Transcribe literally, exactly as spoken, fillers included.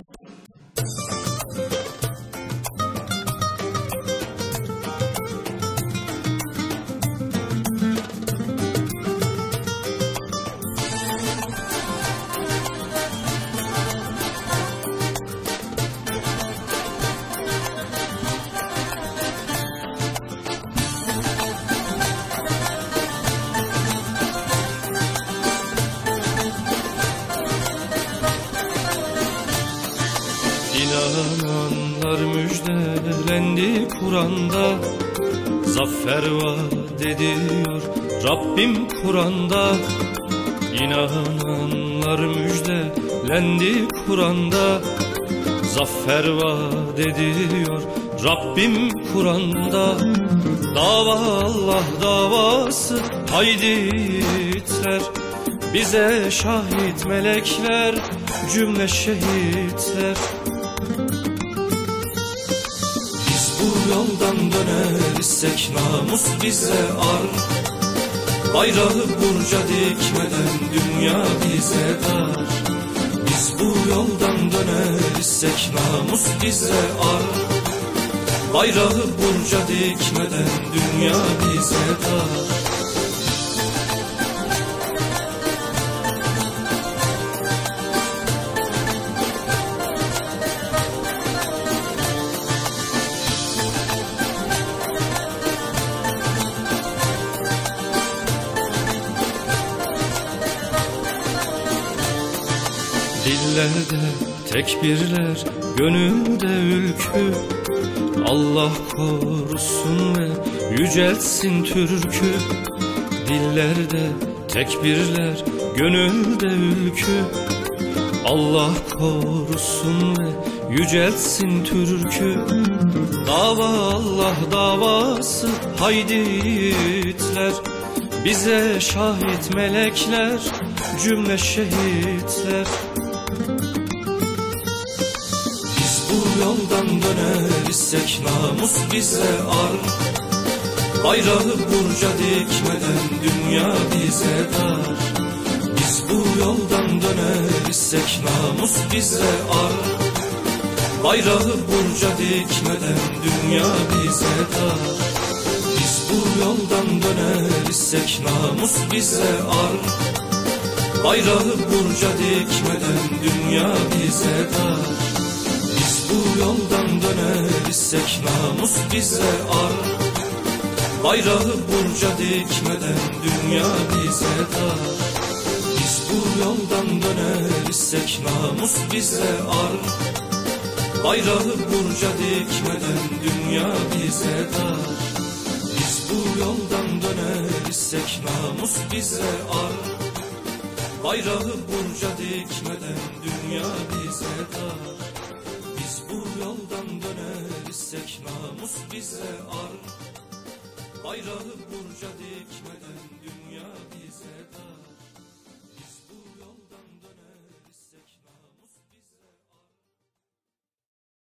İnananlar müjdelendi Kur'an'da, zafer vaat ediyor Rabbim Kur'an'da. İnananlar müjdelendi Kur'an'da, zafer vaat ediyor Rabbim Kur'an'da. Dava Allah davası, haydi yiğitler, bize şahit melekler, cümle şehitler. Bu yoldan dönersek namus bize ar, bayrağı burca dikmeden dünya bize dar. Biz bu yoldan dönersek namus bize ar, bayrağı burca dikmeden dünya bize dar. Dillerde tekbirler, gönülde ülkü, Allah korusun ve yüceltsin Türk'ü. Dillerde tekbirler, gönülde ülkü, Allah korusun ve yüceltsin Türk'ü. Dava Allah davası, haydi yiğitler, bize şahit melekler, cümle şehitler. Bu yoldan dönersek namus bize ar, bayrağı burca dikmeden dünya bize dar. Biz bu yoldan dönersek namus bize ar, bayrağı burca dikmeden dünya bize dar. Biz bu yoldan dönersek namus bize ar, bayrağı burca dikmeden dünya bize dar. Bu yoldan dönersek namus bize ar, bayrağı burca dikmeden dünya bize dar. Biz bu yoldan dönersek namus bize ar, bayrağı burca dikmeden dünya bize dar. Biz bu yoldan dönersek namus bize ar, bayrağı burca dikmeden dünya bize dar. Bu yoldan dönersek namus bize ar, bayrağı burca dik.